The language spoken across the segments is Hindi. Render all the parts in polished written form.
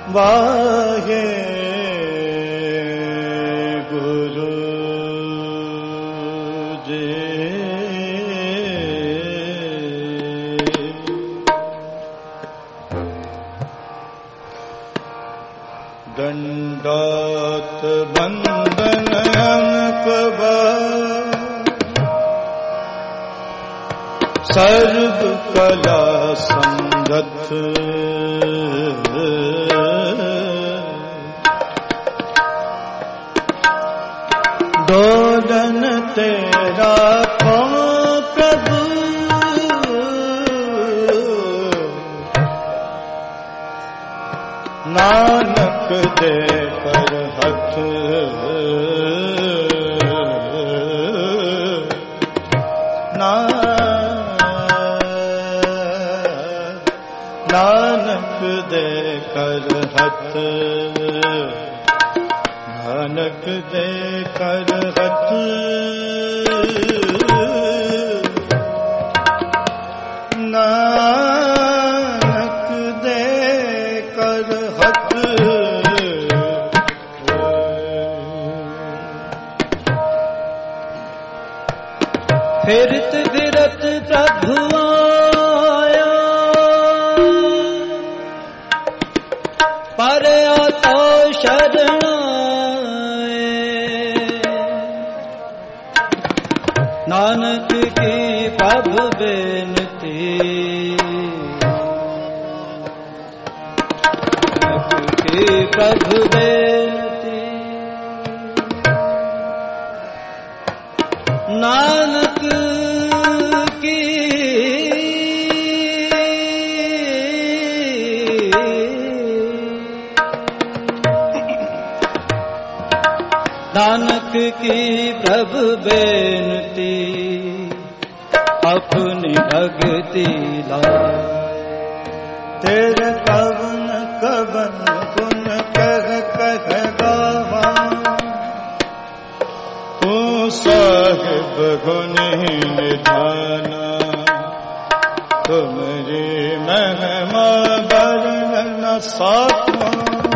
वाहे गुरु जी। दंडोत बंदन सर्व कला संगत दोलन तेरा को प्रभु नानक दे कर हथ नानक दे कर हथ नानक दे कर हथ नानक दे कर हथ। फिरत फिरत प्रभु आया पर आता शरण नानक की प्रभु बेनती नानक की प्रभु बेनती नानक की नानक की प्रभु बेनती अपनी भक्ति ला। तेरे कवन कवन गुण कह कह गावा तू साहिब गुण निधाना तुमरी महिमा वर्णन न साखो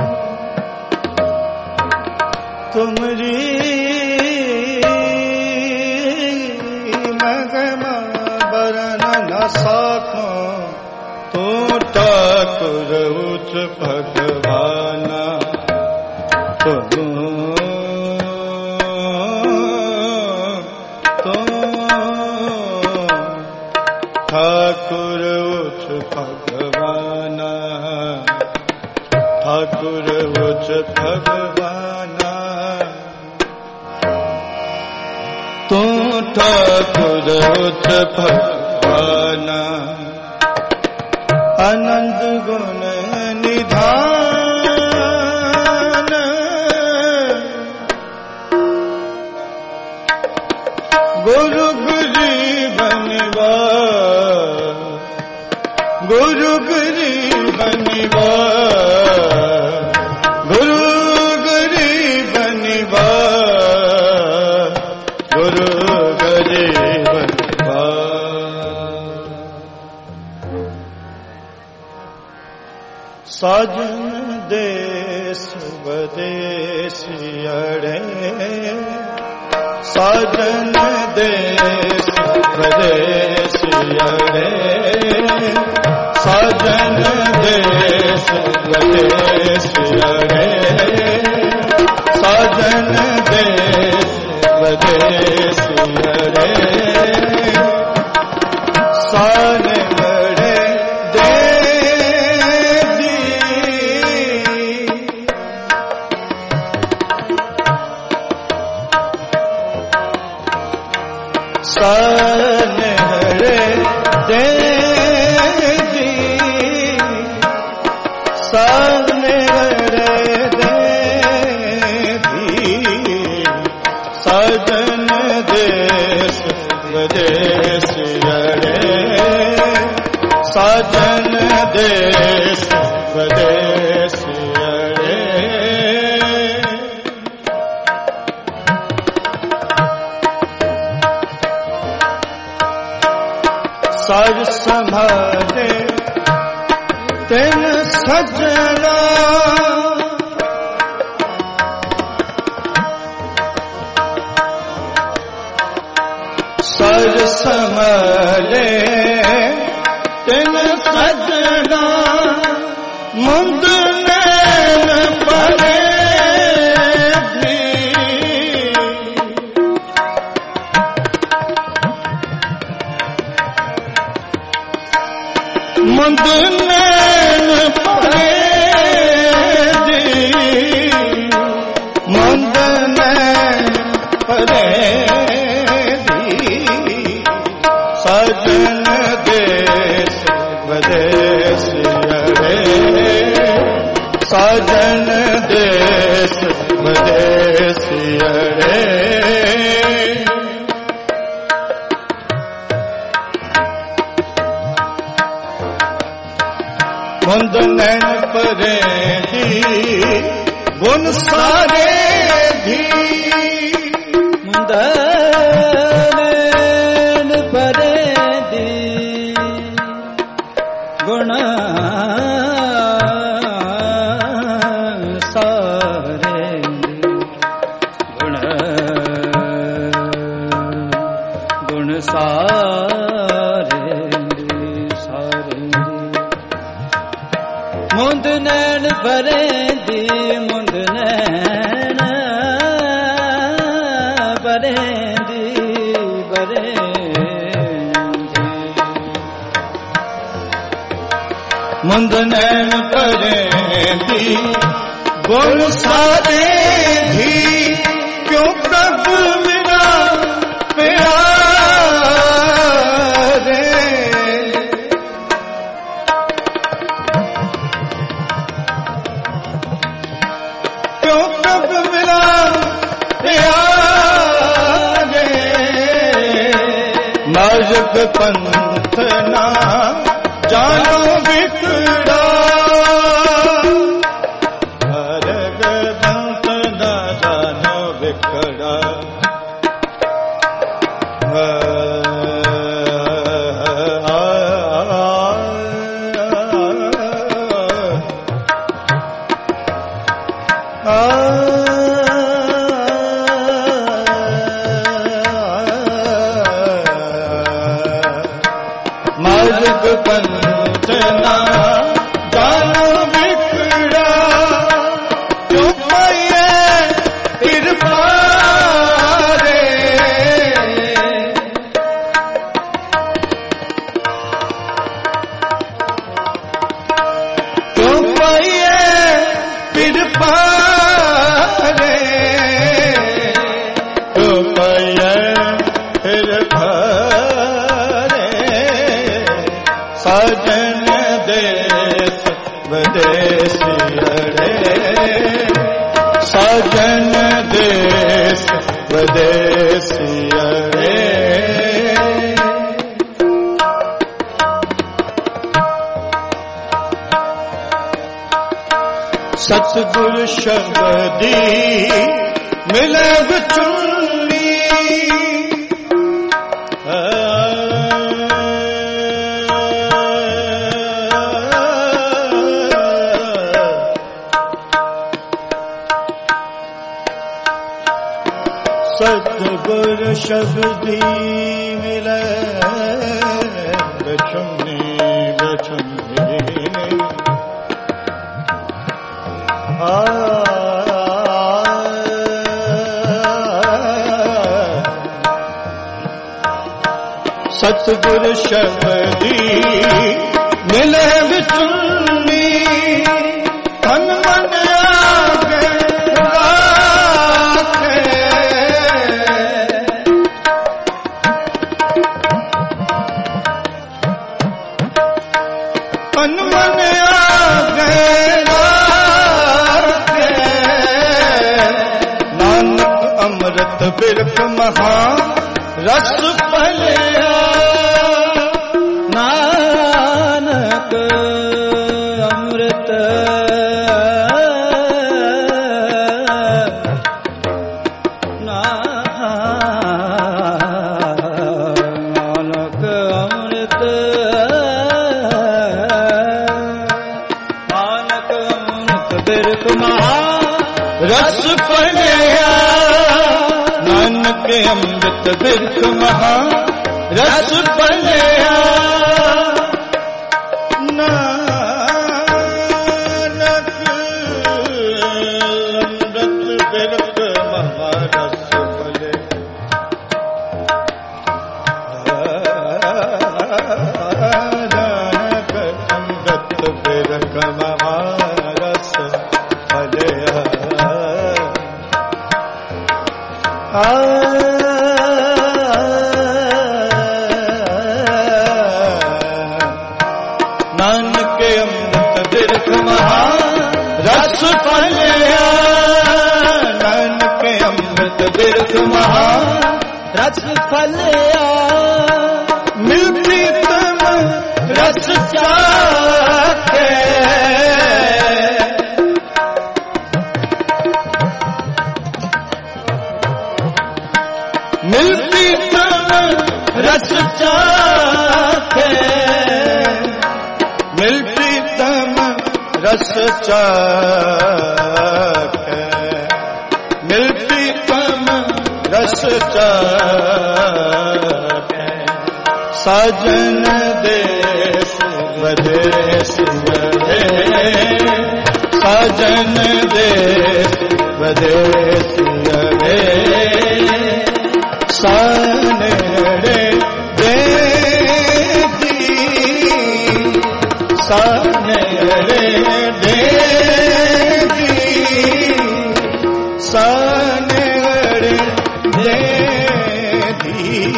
तुमरी महिमा वर्णन न साखो तू ठाकुर उच्च भगवाना तू ठाकुर उच्च भगवाना ठाकुर उच्च भगवाना तू ठाकुर उच्च भगवाना आनंद गुण निधान गुरु गरीबनिवा गुरु गरीबनिवा गुरु गरीबनिवा गुरु गरीबनिवा। साजन देश विदेश अड़े साजन देश विदेश अड़े साजन देश विदेश अड़े साजन देश विदेश अड़े सारे बड़े सारे देवी सारे देवी साजन देश विदेश अड़े साजन देश विदेश अड़े साज संभाले तिन सजना सर समले तिन सजना मुंद नैन परे मुंद नैन परे मुंद नैन परे सजन देश विदेश अरे सजन देश विदेश अरे मुंद नैन परे गुण सारे धी मुंद नैन परे गुण सारे गुण गुण सारे सारे मुंद नैन भरे दी मुंद नैन भरे दी भरे मुंद नैन परे दी गुण सारे धी क्यों प्रभु मेरा प्यारे क्यों प्रभु मेरा प्यारे नाजुक पंथ ना जानो बिखड़ा हर गंत न जानो बिखड़ा मार्ग पंथ ना जानो बिखड़ा क्यों पाए कृपा रे क्यों पाए कृपा रे क्यों पाए कृपा सजन देश विदेश अरे सजन देश विदेश अरे सतगुरु शब्दी मिले चुन्नी सतगुरु शब्दी मिले बचुन्नी बचुन्नी सतगुरु शब्दी मिले बिचुन्नी तन मन आगे राखे तन मन आगे राखे नानक अमृत बिरख महा रस पलिया नानक अमृत नानक अमृत रस पलिया नानक अमृत बिरख महा रस पलिया नानक अमृत बिरख महा रस नानक अमृत बिरख महा रस पलिया नानक अमृत बिरख महा रस फलिया मिलती तम रस चाखे मिलती तम रस चाखे मिलती तम रस चाखे मिलती तम रस चाखे साजन देश वदेश गए साजन देश वदेश गए सानेड़े देती सानेड़े देती सानेड़े देती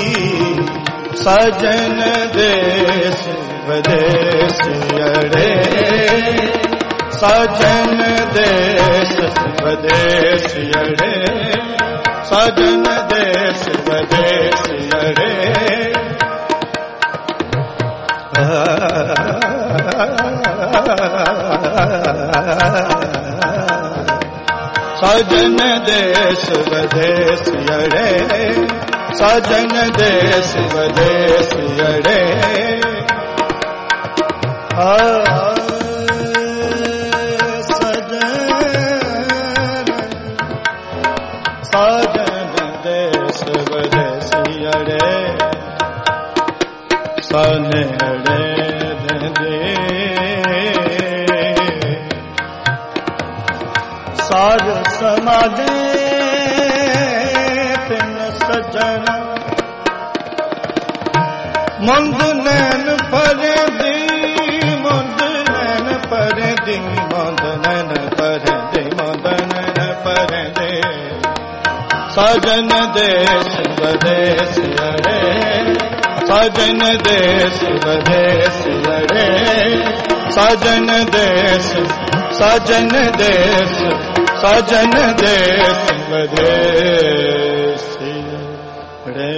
साजन देश वदेश अड़े साजन देश वदेश अड़े साजन देश वदेश अड़े साजन देश वदेश अड़े साजन देश वदेश अड़े साजन देश वदेश अड़े सानेड़े दे साज समाधे तिन सजना मुंद नैन पर दी मुंद नैन पर दी मुंद नैन पर दी मुंद नैन पर दे साजन देश वदेश अड़े साजन देश वदेश अड़े साजन देश साजन देश साजन देश वदेश अड़े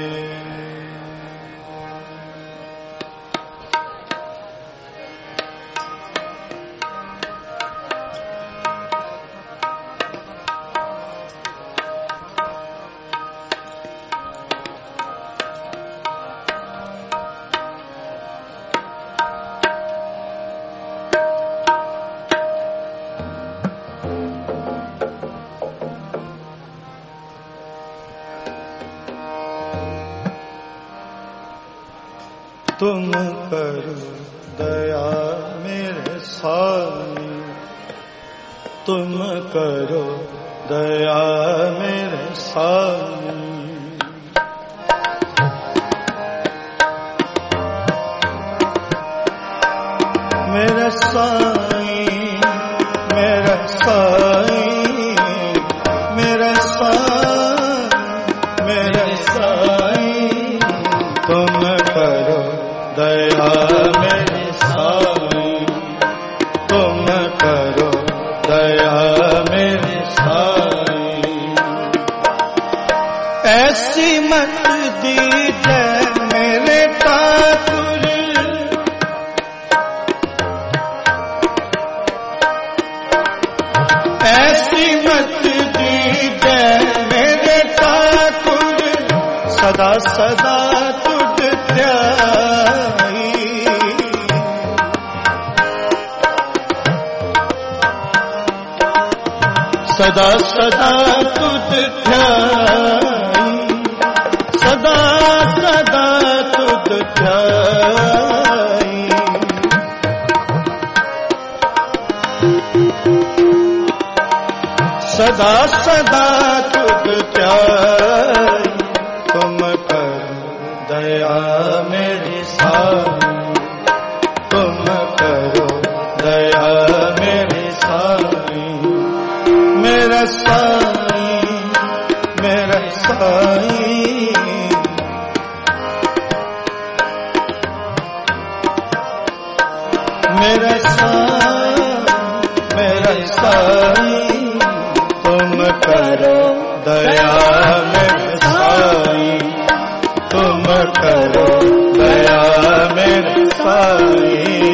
तुम करो दया मेरे साई तुम करो दया मेरे साई मेरा साई मेरा साई मेरा साई मेरा साई तुम करो दया मेरे साई तुम करो दया मेरे साई ऐसी मत दीजिए मेरे ठाकुर ऐसी मत दीजिए मेरे ठाकुर सदा सदा तुझ ध्याई सदा सदा तुझ ध्याई, सदा सदा तुझ ध्याई। सदा सदा तुझ ध्याई, तुम कर दया मेरी साई, तुम करो दया मेरी साई। मेरा साई, मेरा साई, मेरा साई, मेरा साई, तुम करो दया मेरे साई, तुम करो दया मेरे साई।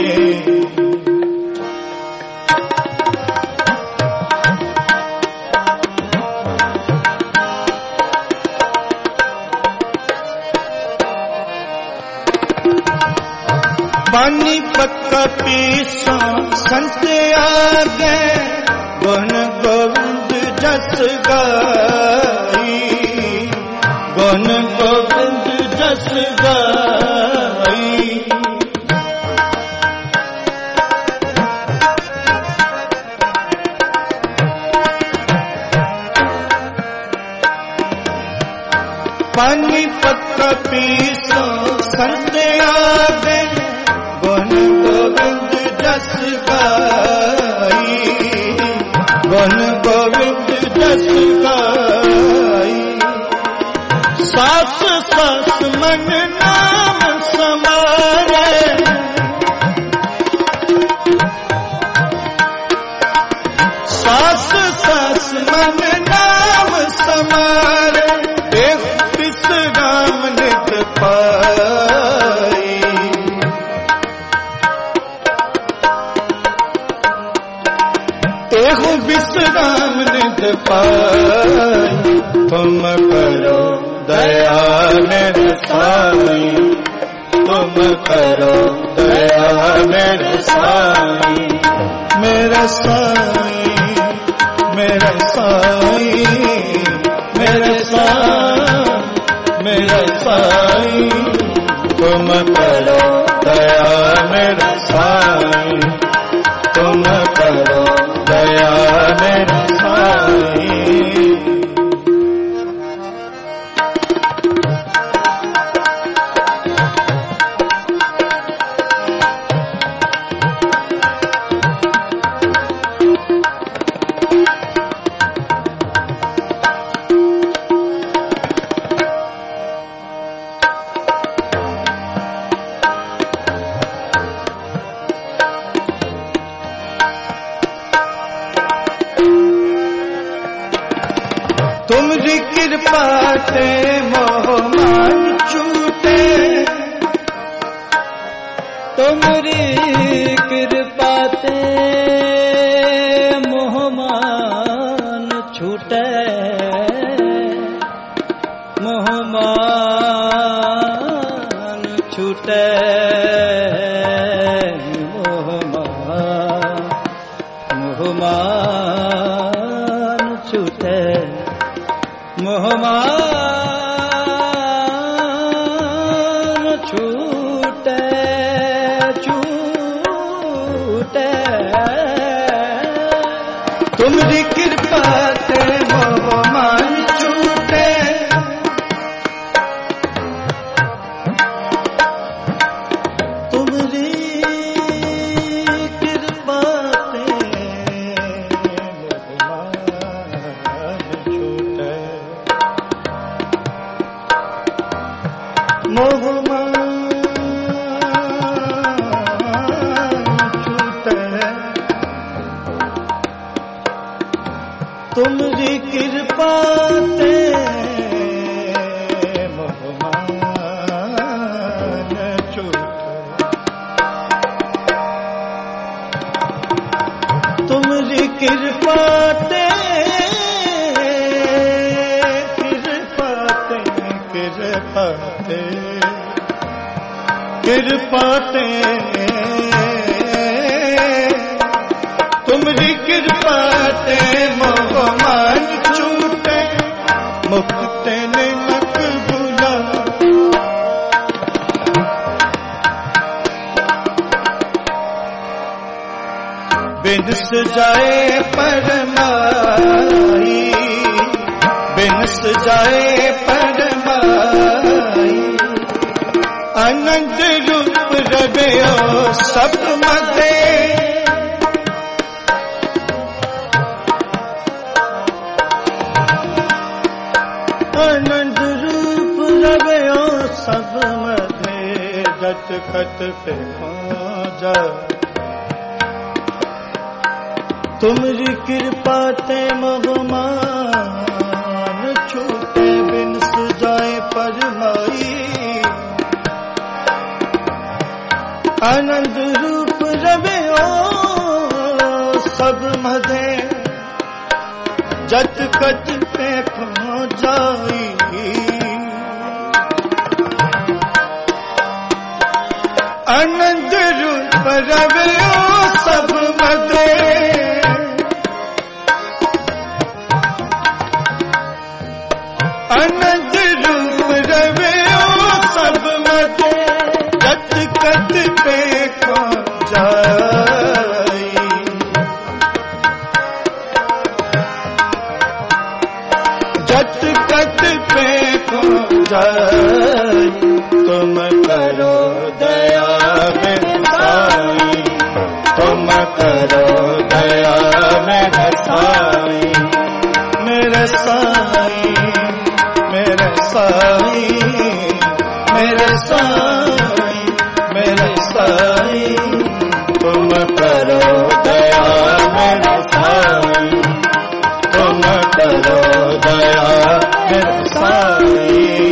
पानीपत का पीसा संत आ गए, गुण गोविंद जस गाई, गुण गोविंद जस गाई। पानीपत का पीसा संत आ गए, गुण गोविंद जस गाई, गुण गोविंद जस गाई। सास सास मन नाम समारे, सास सास मन नाम समारे, देख विश्राम नित पाई। एहु विश्राम नित पाई, तुम करो दया मेरे साई, तुम करो दया मेरे साई। मेरा साई, मेरा साई, मेरा साई, मेरा साई, तुम करो दया मेरे साई, तुम करो दया मेरे साई। तुमरी कृपा ते मोह मान छूटे, तुमरी कृपा ते मोह मान छूटे, मोह मान छूटे, मोह मान छूटे, मोह मान छूटे, छूटे। तुमरी कृपा से मोह मान छूटे, तुमरी कृपा से मोह मान छूटे, तुमरी कृपा से मोह मान छूटे, तुमरी कृपा से कृपाते तुमरी कृपाते मोह मान छूटे मुक्त ने मकबूला बिनस जाए परमाई बिनस जाए परमाई आनंद रूप रवयो सब मते आनंद रूप रवयो सब मते जत कत पे जा तुमरी कृपा ते मोहमान छूटे बिनस जाए परमाई आनंद रूप रवयो सब मधे जत कत पे खो जाई आनंद रूप रवयो सब मधे आनंद रूप रवयो सब मधे जत कत पे खो जाई जत कत पे खो जाई तुम करो दया मेरे साई तुम करो दया मेरे साई मेरे साई मेरे साई मेरे साई मेरे साई तुम करो दया मेरे साई तुम करो दया मेरे साई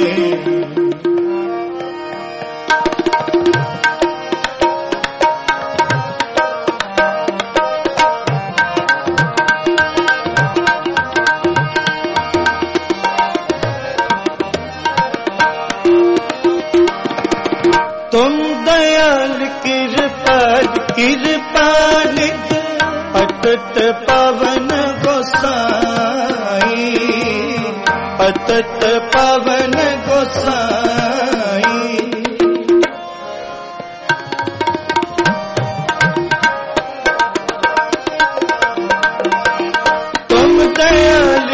तुम दयाल कृपालित अतत पावन गोसाई अतत पावन गोसाई तुम दयाल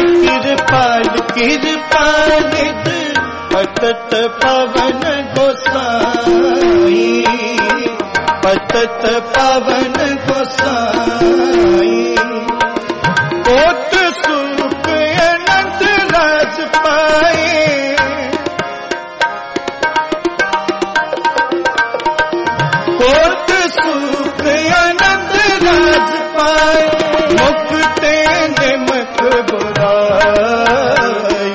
कृपालित अतत पावन गोसाई अतत पावन गोसाई कोट सुख अनंत राज पाए कोट सुख अनंत राज पाए मुक्ते निमक बुराई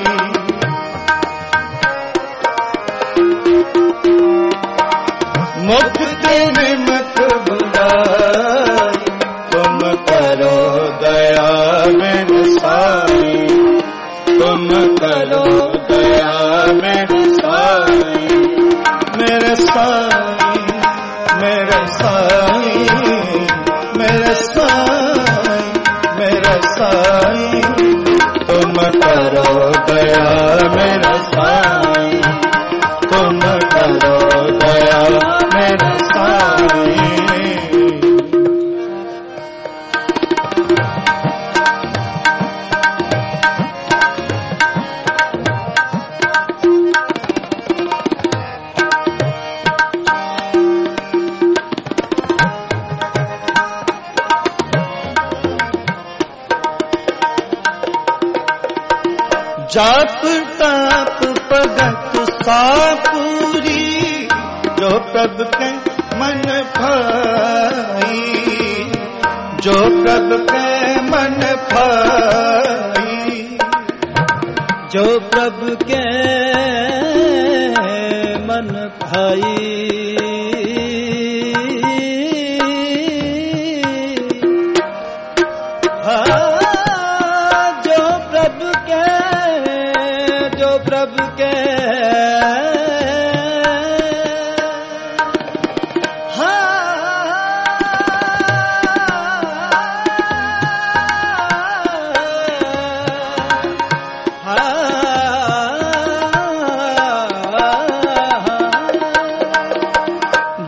मुक्ति निमक बुराई तुम करो दया मेरे साई तुम करो दया मेरे साई मेरे साई मेरे साई मेरे साई मेरे साई तुम करो दया मेरे साई तुम करो दया मेरे साई जाप ताप भगत सापूरी जो प्रभ के मन भाई जो प्रभ के मन भाई जो प्रभु के मन भाई प्रभु के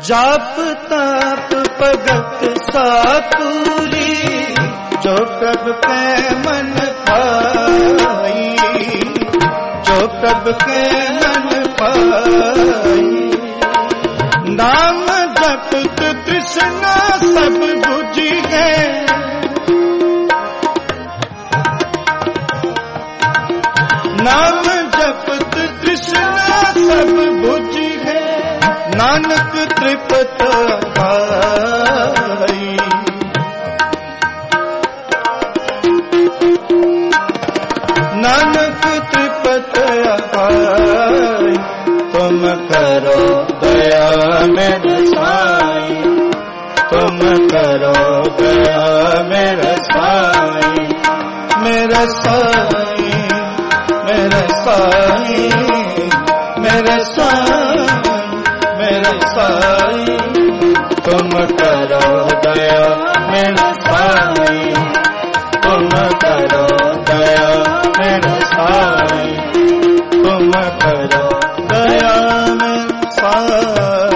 जाप ताप भगत सापूरी, जो प्रभु के मन पाई, जो प्रभु के मन पाई। नाम जपत तृष्णा सब बुझ गए, नाम जपत तृष्णा सब बुझ गए, नानक तृप्त पाई। नानक तृप्त पाई। तुम करो दया मेरे साईं, तुम करो दया मेरे साईं, मेरे साईं, मेरे साईं, मेरे साईं, मेरे साईं। तुम करो दया मेरे साईं, तुम करो दया मेरे साईं, तुम करो दया मेरे साईं।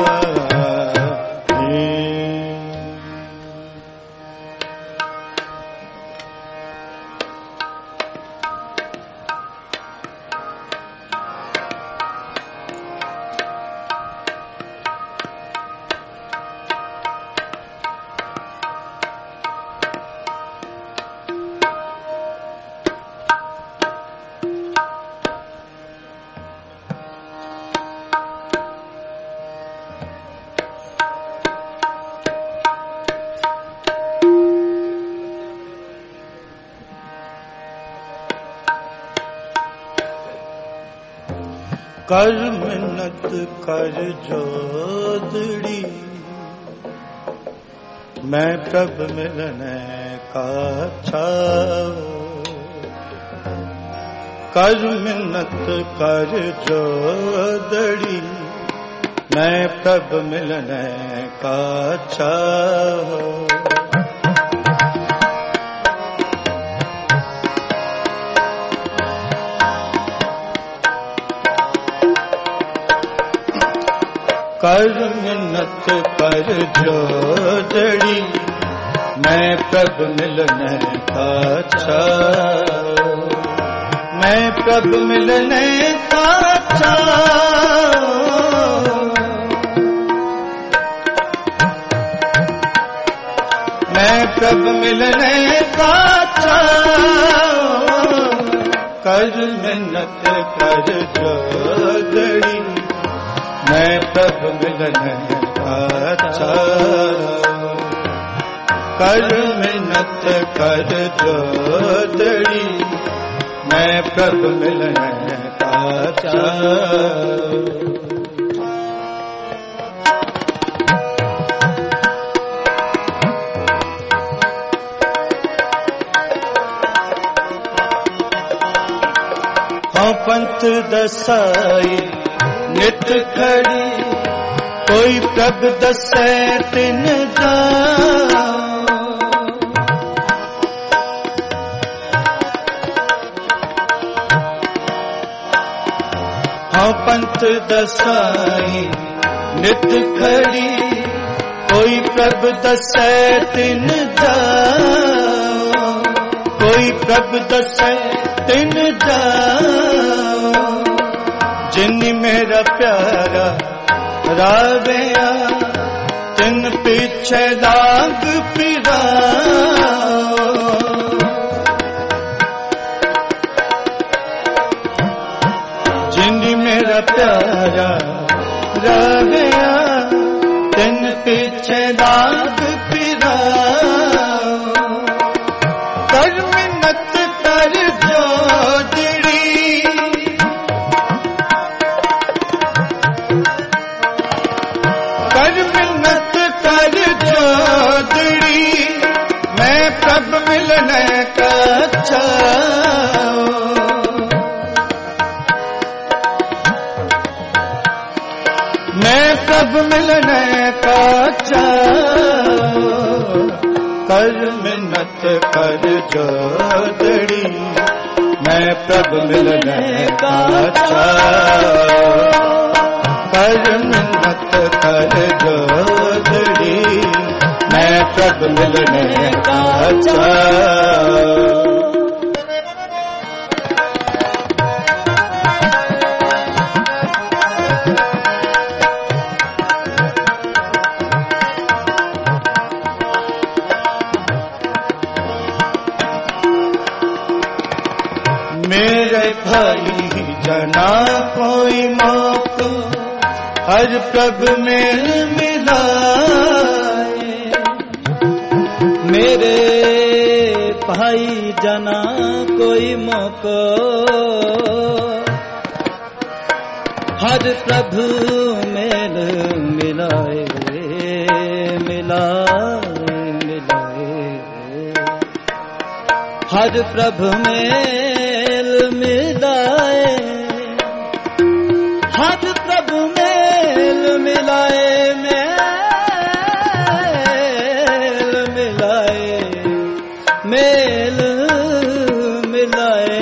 कर मिन्नत कर जोदड़ी, मैं प्रभु मिलने का चाहूं। कर मिन्नत कर जोदड़ी, मैं प्रभु मिलने का चाहूं। कर मिन्नत कर जोदड़ी, मैं प्रभु मिलने का चाहूं। मैं प्रभु मिलने का चाहूं। मैं प्रभु मिलने का चाहूं। कर मिन्नत कर जोदड़ी, मैं प्रभु मिलने का चाहूं। कर मिन्नत कर जोदड़ी, मैं प्रभु मिलने का चाहूं। हाँ पंथ दसाई नित खड़ी, कोई प्रभ दसै तिन जाऊं। हाँ पंथ दसाई नित खड़ी, कोई प्रभ दसै तिन जाऊं। कोई प्रभ दसै तिन जाऊं। जिन मेरा प्यारा रावया, तिन पीछे लाग फिराओ। जिन मेरा प्यारा रावया, तिन पीछे लाग फिराओ। कर मिन्नत कर जोदड़ी, मिन्नत कर जोदड़ी, मैं प्रभु मिलने का चाहूं। मैं प्रभु मिलने का चाहूं। कर मिन्नत कर जोदड़ी, मैं प्रभु मिलने का चाहूं। कर मिन्नत कर जोदड़ी, मैं प्रभु मिलने का चाह। मेरे भाई जना कोई मौका हर प्रभु में मिलाए, मेरे भाई जना कोई मौका हर प्रभु मेल मिलाए, मिलाए मिलाए हर प्रभु मेल मिलाए, हर प्रभु मेल मिलाए, मेल मिलाए, मेल मिलाए।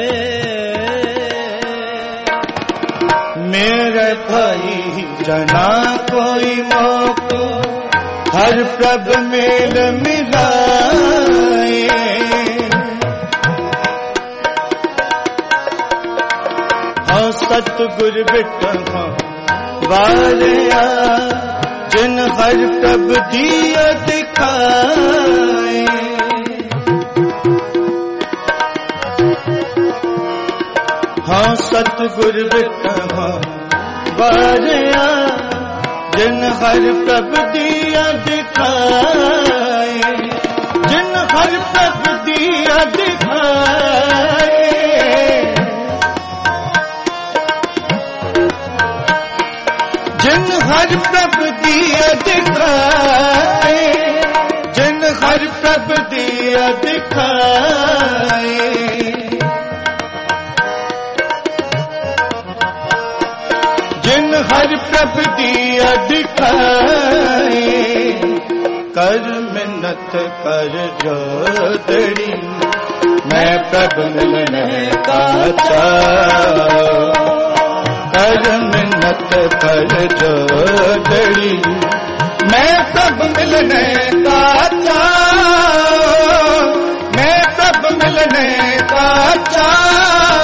मेरे भाई जना कोई मौका हर प्रभु मेल मिलाए, सतगुर बिठा वालिया जिन हर प्रभु दिया दिखाए, हाँ सतगुर बिठा वालिया जिन हर प्रभु दिया दिखाए, जिन हर प्रभु दिया दिखाए, जिन हर प्रभु दिया दिखाए, जिन हर प्रभु दिया दिखाए, जिन हर प्रभु दिया दिखाए, कर मिन्नत कर जोदड़ी, मैं प्रभु मिलने का चाह। कर मिन्नत कर जोदड़ी, मैं प्रभु मिलने का चाह, मैं प्रभु मिलने का चाह।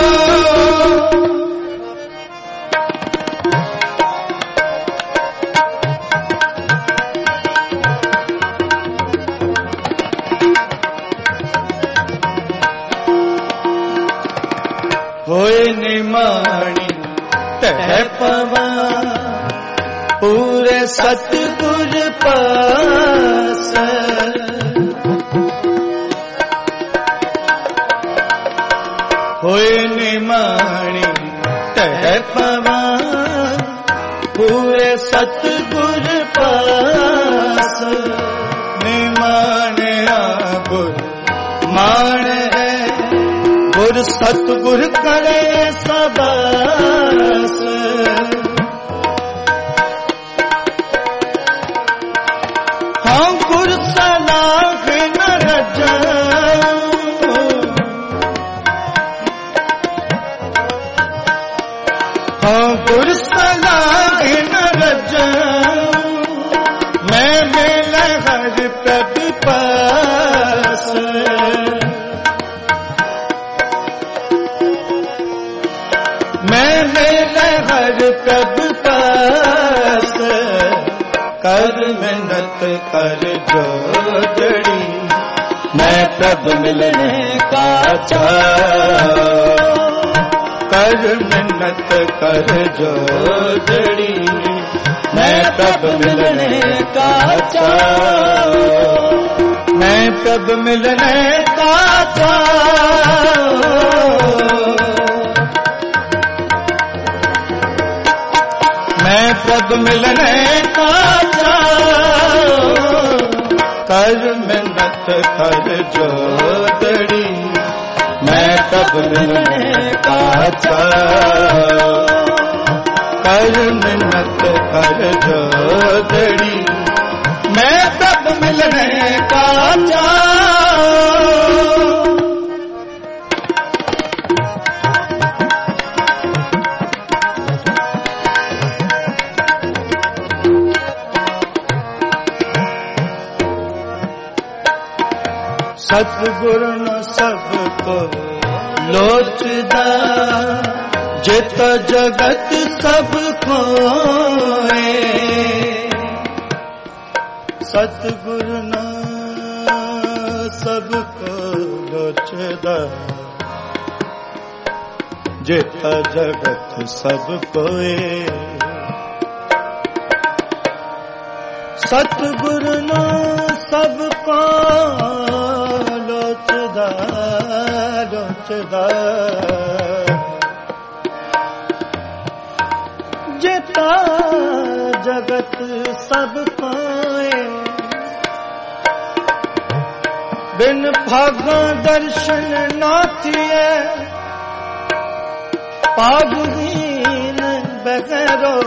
होए निमाणी तह पवा पूरे सतगुर पास, होए निमाणी तह पवा पूरे सतगुर पास, निमाने गुर मान है गुर सतगुर करे सबस, हाँ गुर सलाह न रजाऊं, हाँ गुर सलाह न रजाऊं, मैं मिला हर प्रभु पास, मैं मिला हर प्रभु पास। कर मिन्नत कर जोदड़ी, मैं प्रभु मिलने का चाह। कर मिन्नत कर जोदड़ी, मैं प्रभु मिलने का चाह, मैं प्रभु मिलने का चाह। मैं प्रभु मिलने का चाह। कर मिन्नत कर जोदड़ी, मैं प्रभु मिलने का चाह। कर मिन्नत कर जोदड़ी, मैं प्रभु मिलने का चाह। सतगुर न सबको लोचदा, जित जगत सब कोए। सतगुर न सबको लोचदा, जित जगत सब कोए। सतगुर न सबको लोचदा, लोचदा, जिता जगत सब कोए। बिन भागा दर्शन ना थिए, पागहीन बगैरो।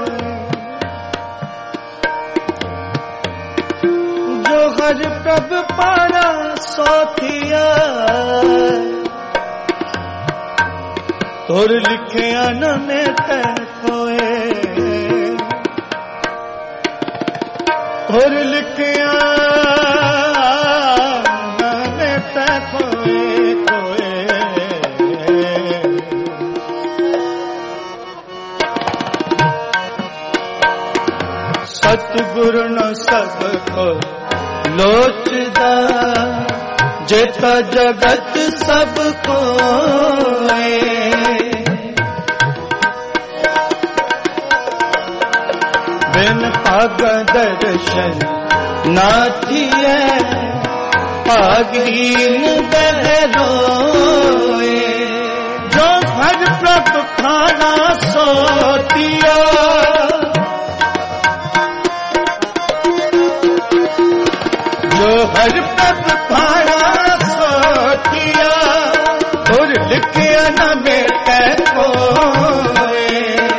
जो हर प्रभ पारा सोथिया, तुर लिखिया न में तै खोए। तुर लिखिया न में तै खोए, खोए। सतगुर न सबको लोचदा, जित जगत सब कोए। बिन पाग दर्शन ना थिए, पागहीन बहरोए। जो हर प्रभ खाना सोतिया, जो हर प्रभ खाना सोतिया, और लिखिया न बेटे कोए।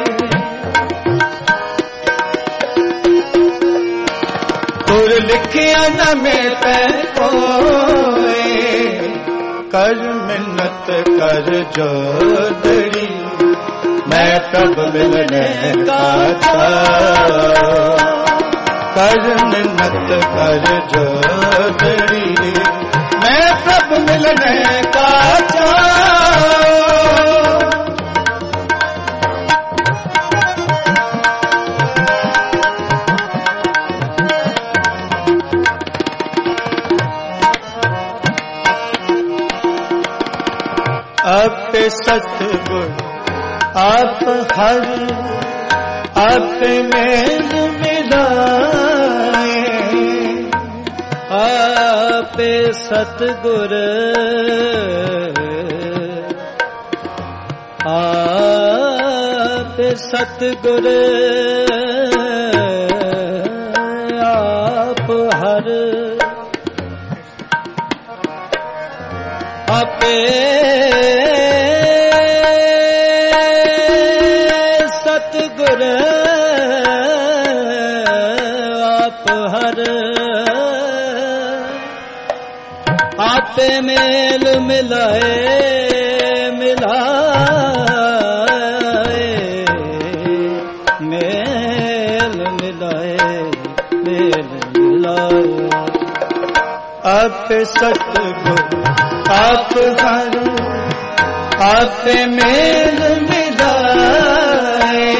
और लिखिया न बेटे कोए। कर मिन्नत कर जोदड़ी, मैं प्रभ मिलने का चाह। कर मिन्नत कर जोदड़ी, मैं प्रभ मिलने का चाह। आप सतगुर आप हर, आप मेल मिलाए। आप सतगुर आप सतगुर आप हर, आपे सतगुर आप हर, आपे मेल मिलाए, मिलाए, मेल मिलाए, मेल मिलाए। आप सतगुर आप हर, आप मेल मिलाए।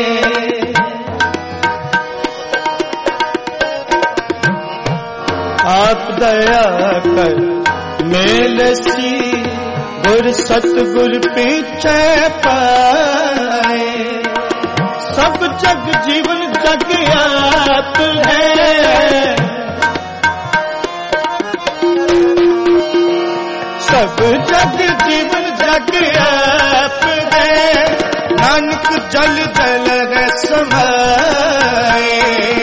आप दया कर मेल सी, गुर सतगुर पीछे पाए। सब जग जीवन जग आप है, सब जग जीवन जग आप है। नानक जल जल समाए,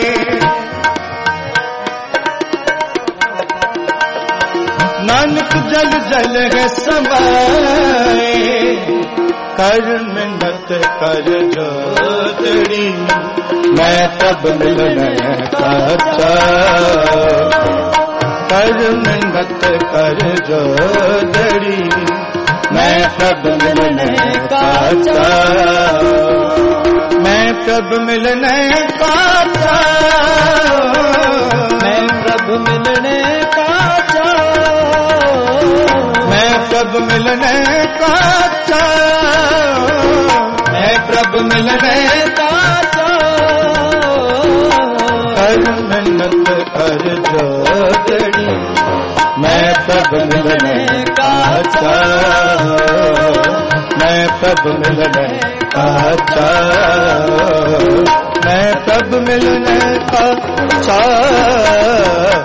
नानक जल जल समाए। कर मिन्नत कर जोदड़ी, मैं तब मिलने का चाह। कर मिन्नत कर जोदड़ी, मैं तब मिलने का चाह। मैं तब मिलने का चाह, मैं तब मिलने का चाह। प्रभु मिलने का चाह, मैं प्रभु मिलने का चाह, कर मिन्नत कर जोगड़ी, मैं प्रभु मिलने का चाह, मैं प्रभु मिलने का चाह, मैं प्रभु मिलने का चाह।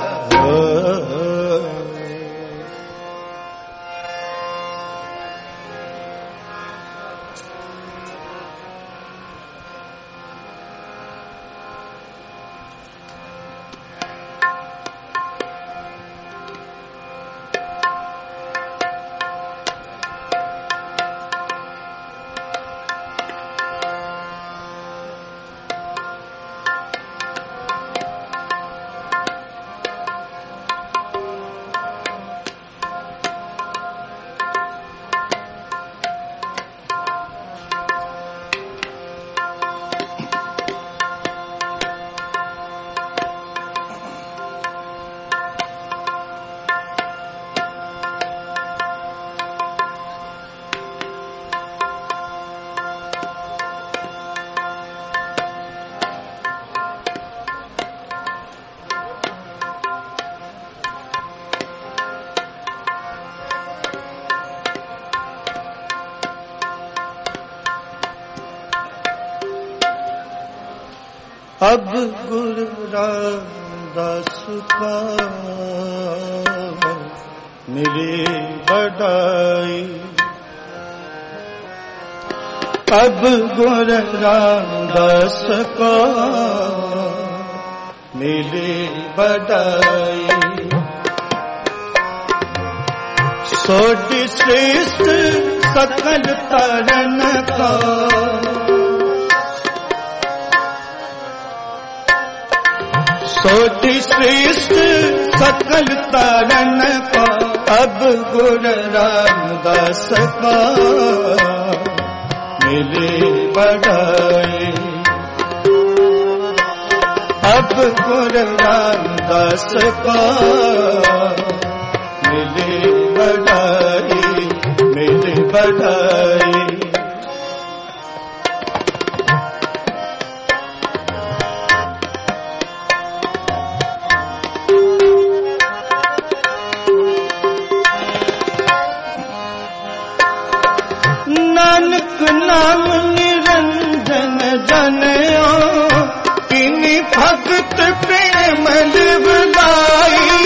अब गुरु रामदास का मेरी बड़ाई, अब गुरु रामदास का मेरी बड़ाई, सोटी श्रेष्ठ सकल तरन का, सोटी श्रेष्ठ सकल तरन का, अब गुरु रामदास का मिले बढ़ाई, अब गुरु रामदास का मिले बढ़ाई, मिले बढ़ाई। नानक नाम निरंजन जनियो, किनी भगत प्रेम लिवलाई,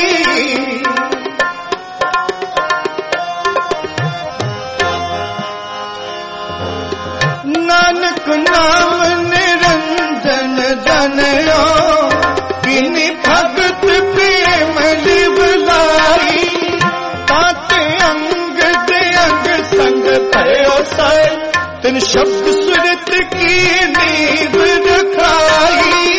नानक नाम निरंजन जनियो, किनी भगत प्रेम लिवलाई, ताते अंग दे अंग संग भयो साई, तिन शब्द सुरत की नींव रखाई,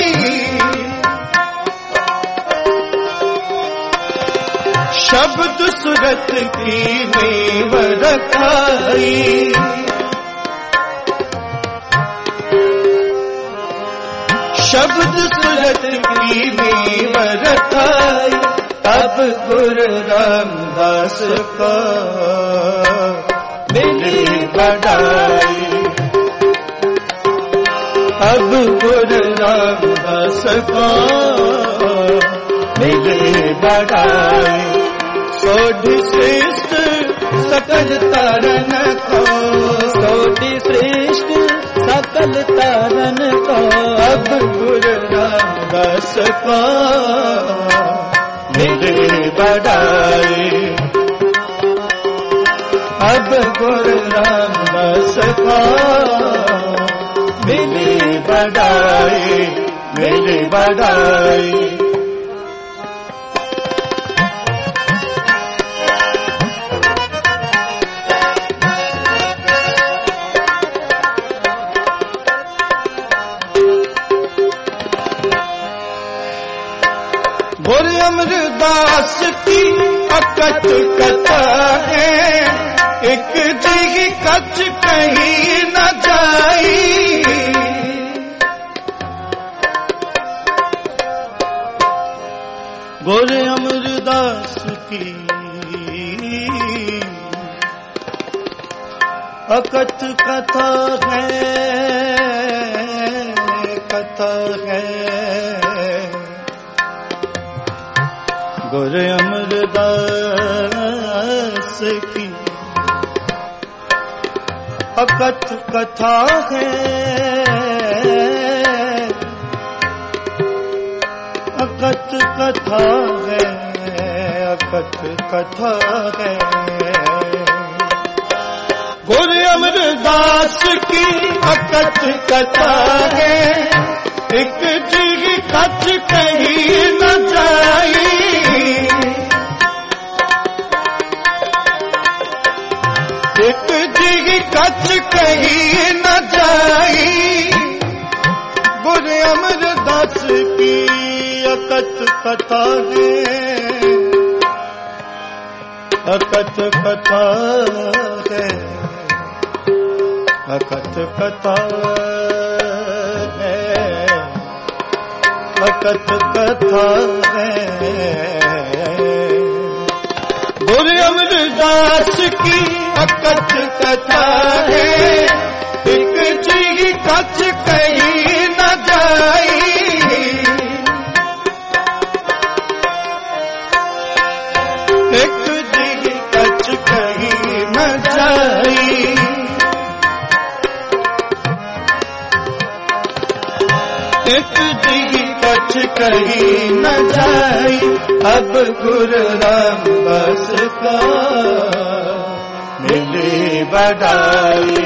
शब्द सुरत की नींव रखाई, शब्द सुरत की नींव रखाई, अब गुरु रामदास का मिली बढ़ाई, अब गुरु रामदास का मिली बढ़ाई, सोढ़ी श्रेष्ठ सकल तरन को, सोढ़ी श्रेष्ठ सकल तरन को, अब गुरु रामदास का मिली बढ़ाई, अब गुरु रामदास का मिली बढ़ाई, मिली बढ़ाई। गुरु अमरदास की अकथ कथा है, एक जी कच कहीं न जाई, गुरु अमरदास की अकथ कथा है गुरु अमरदास की अकथ कथा है अकथ कथा है अकथ कथा है गुरु अमरदास की अकथ कथा है एक जीग कथ कही न जाई एक जीग कथ कही न जाई गुरु अमरदास की अकथ कथा है अकथ कथा है अकथ कथा है अकथ कथा है गुरु अमरदास की अकथ कथा है एक जीग कथ कही न जाई एक जीग कथ कही न जाई एक जीग कछ कही न जाई अब गुरु रामदास का मिले बड़ाई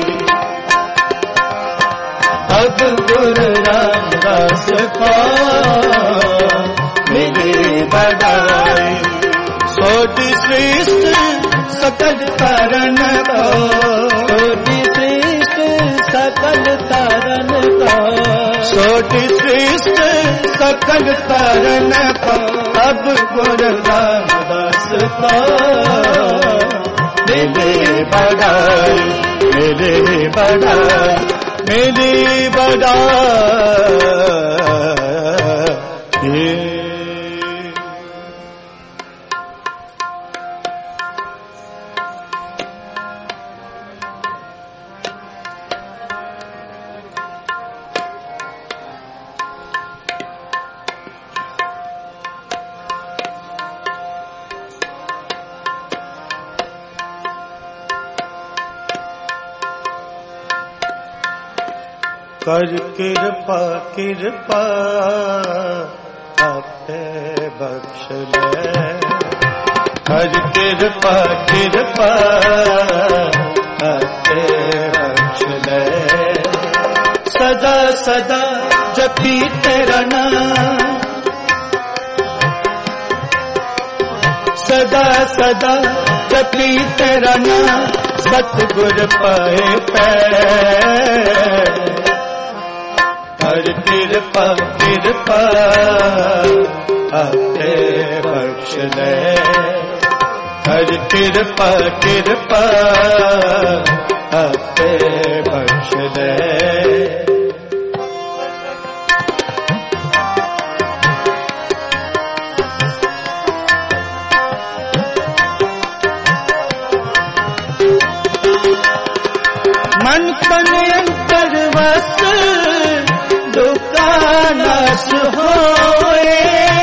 अब गुरु रामदास का मिले बड़ाई सोति श्रेष्ठ सकल कारण का सोति श्रेष्ठ सकल कारण का सोति श्रेष्ठ सकल कारण का अब गुरु रामदास का मेरे बड़ाई मेरे बड़ाई मेरे बड़ाई कर कृपा कृपा आपे बख्श ले कर कृपा कृपा आपे बख्श ले सदा सदा जपी तेरा नाम सदा सदा जपी तेरा नाम सतगुर पाए पैर हर कृपा कृपा आपे बख्श ले हर कृपा कृपा आपे बख्श ले मन तन अंतर वस दुकानस होए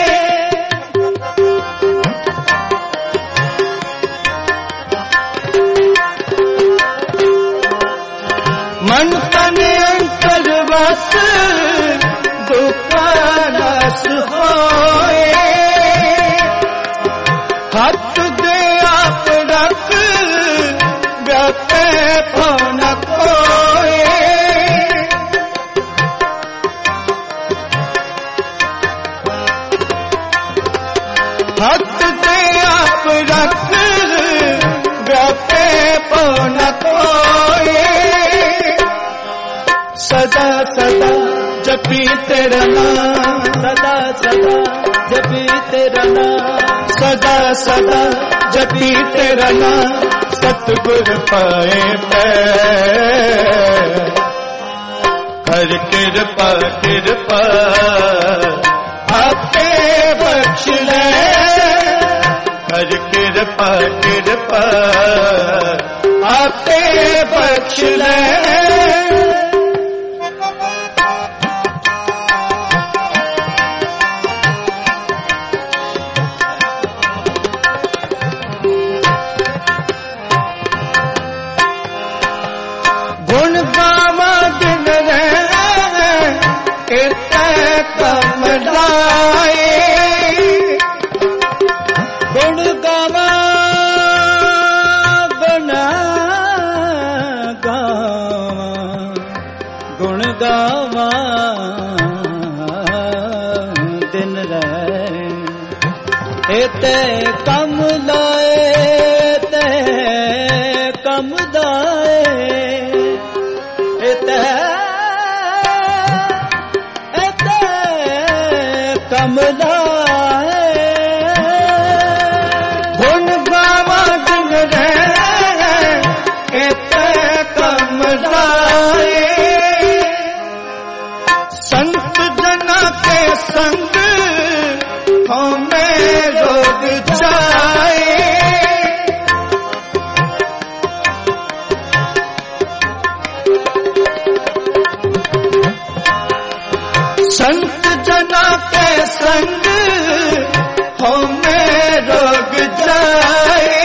मन तन अंतर वस दुकानस होए हाथ दे आप रख व्यापे फोन कोए हाथ दे आप रख व्यापे फोन कोए सदा सदा जपी तेरा नाम सदा सदा जपी तेरा नाम सदा सदा जपी तेरा नाम सतगुर पाए पैर हर कृपा कृपा आपे बख्श ले हर कृपा कृपा आपे बख्श ले। गुण गावा दिन रहे इतने कम लाए, गुण गावा गुण गावा दिन रहे इते कम लाए, ते कम दाए, इते कम लाए। गुण गावा दिन रहे इते कम लाए, संत जना के संग हमें रोग जाए, संत जना के संग हमें रोग जाए।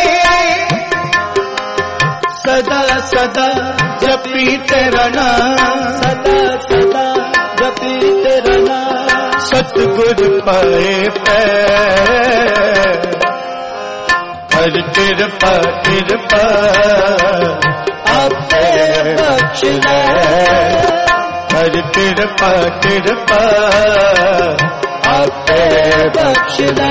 सदा सदा जपी तेरा नाम, सदा सदा जपी तेरा नाम, सतगुर पाए पैर हर कृपा कृपा आपे बख्श ले। हर कृपा कृपा आपे बख्श ले।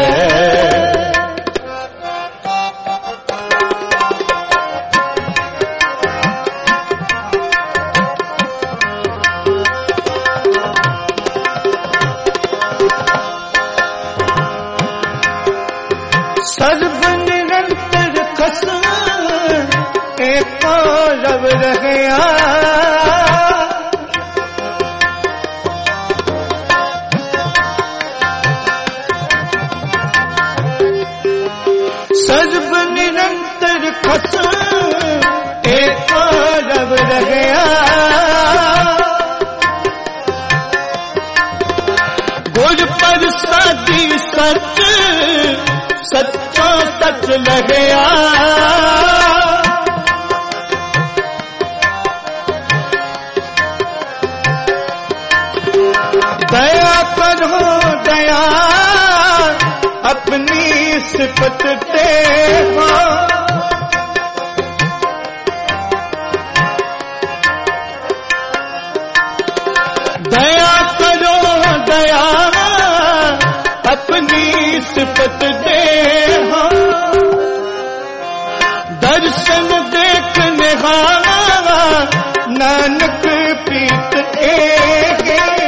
सर्व निरंतर खसम एक रब रहया, सर्व निरंतर खसम एक रब रहया। गुर पर साधी सच सच्चा सच लगया, दया करो दया अपनी सिफत ते हो, दया करो दया अपनी सिफत दे हो। दर्शन देख निहारा नानक प्रीत एक,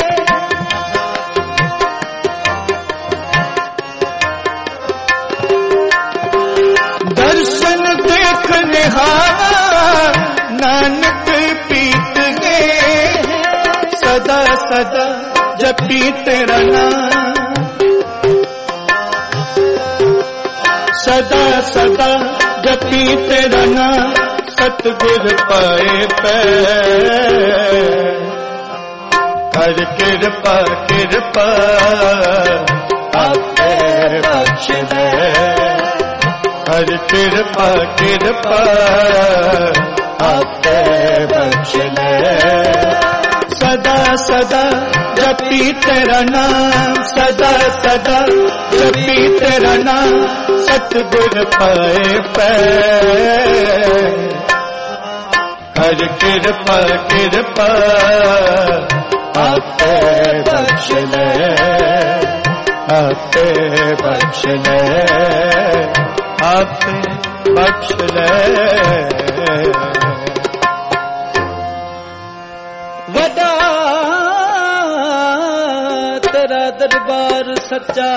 दर्शन देख निहारा नानक प्रीत गे। सदा सदा जपी तेरा नाम, सदा सदा जपी तेरा नाम, सतगुर पाए पैर हर कृपा कृपा आपे बख्श ले। हर कृपा कृपा आपे बख्श ले। सदा सदा जपी तेरा नाम, सदा सदा जपी तेरा नाम, सतगुर पाए पैर हर कृपा कृपा आपे बख्श ले। आपे बख्श ले, आपे बख्श ले। वदा तेरा दरबार सच्चा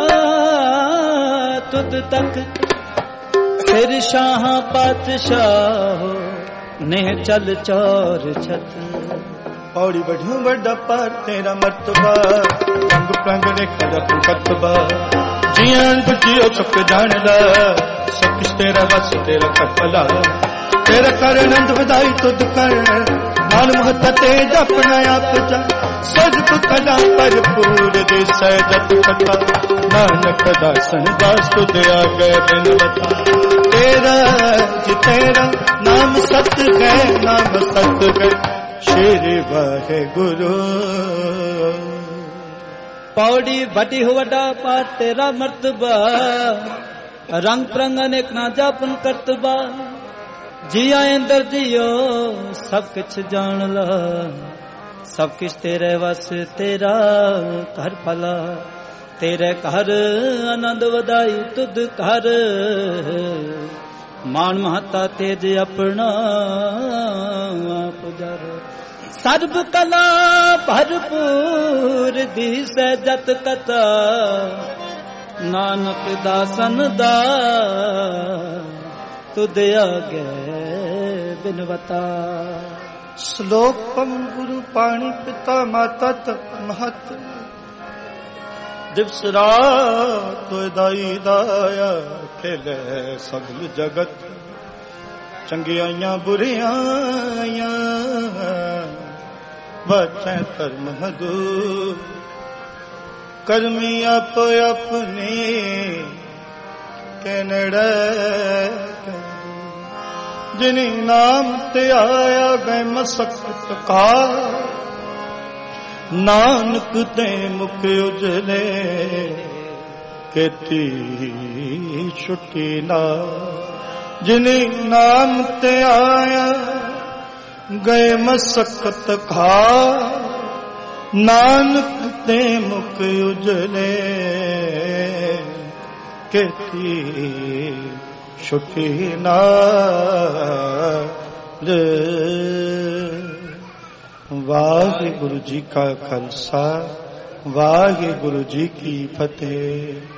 तुद तक फिर शाह पातशाह ने चल चौर छत। पौड़ी बढ़ियों बड़ा पर तेरा मर्तबा, रंग प्रंग ने खड़ा तू कतबा, जियान बुझियो सुख जान ला, सब किस तेरा बस तेरा खटला। ਤੇਰਾ ਕਰ ਆਨੰਦ ਵਧਾਈ ਤੁਧ ਕਰ ਨਾਨ ਮਹਤ ਤੇ ਜਪਨਾ ਆਪ ਜਾ ਸਜਪ ਕਲਾ ਭਰਪੂਰ ਦੇ ਸਹਿਜਤ ਕਥਾ ਨਾਨਕ ਦਾਸਨ ਦਾਸ ਤੁਧ ਆਗੇ ਬਿਨਵਤਾ ਤੇਰਾ ਜੀ ਤੇਰਾ ਨਾਮ ਸਤ ਹੈ ਨਾਮ ਸਤ ਹੈ ਸ਼੍ਰੀ ਵਾਹਿਗੁਰੂ पौड़ी बटी हो वडा पाठ तेरा मर्तबा रंग प्रंग अनेक ना जापन करतबा जिया अंदर जियो सब कुछ जान ला सब कुछ तेरे वस तेरा घर फला तेरे घर आनंद वदाई तुद घर मान महता तेज अपना पुजार सर्व कला भरपूर दी सहजत कथा नानक दासन दा तुद आगे बिनवता श्लोकम गुरु पाणी पिता माता तप महत दिवस रात दाई दाया खेले सगल जगत चंगियां बुरियां बचै धर्म हदू करमी आप अपनी कनड़ जिनी नाम ते आया गए मसकत का नानक ते मुख उजले केती छुट्टी ना जिनी नाम ते आया गए मसकत खा नानक ते मुख उजले केती छुट्टी नाल वाहिगुरु जी का खालसा वाहिगुरु जी की फतेह।